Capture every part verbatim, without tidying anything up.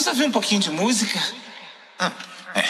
Vamos ouvir um pouquinho de música? Ah, é.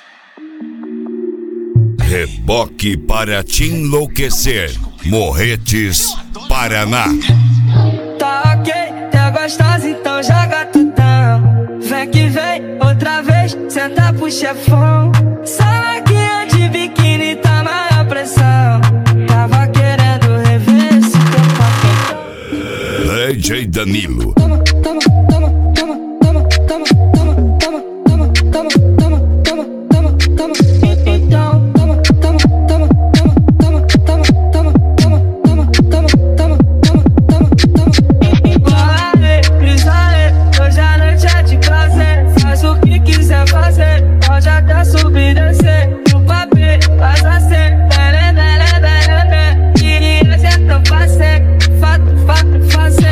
Reboque para te enlouquecer. Morretes, Paraná. Tá ok, é gostosa, então joga tutão. Vem que vem, outra vez, senta pro chefão. Salaquinha de biquíni, tá maior pressão. Tava querendo rever esse teu papel. D J Danilo. Toma, toma, toma, toma, toma, toma, toma, toma, toma, toma, toma, toma, toma, toma. Então, toma, toma, toma, toma, toma, toma, toma, toma, toma, toma, toma, toma, toma. Vale, crisale, hoje a noite é de prazer. Faz o que quiser fazer, pode até subir e descer. No papel, faz assim, bele, bele, bele, bele. E hoje é tão fácil, fato, fato, fácil.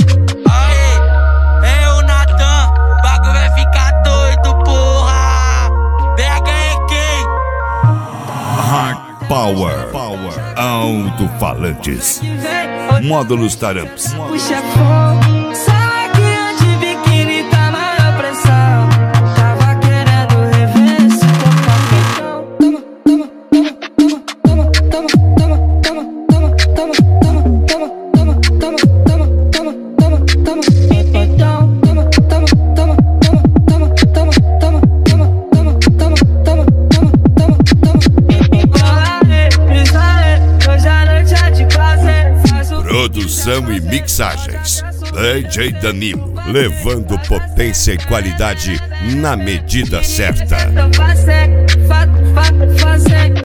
Power, Power, alto-falantes, módulos Taramps. O chefão, salaquinha de biquíni, tá maior pressão. Tava querendo rever esse teu papel. Toma, toma, toma, toma, toma, toma, toma, toma, toma, toma, toma, toma, toma, toma, toma, toma. Então, toma, toma, toma, toma, toma, toma, toma, toma, toma, toma, toma, toma, toma. Produção e mixagens, D J Danilo, levando potência e qualidade na medida certa.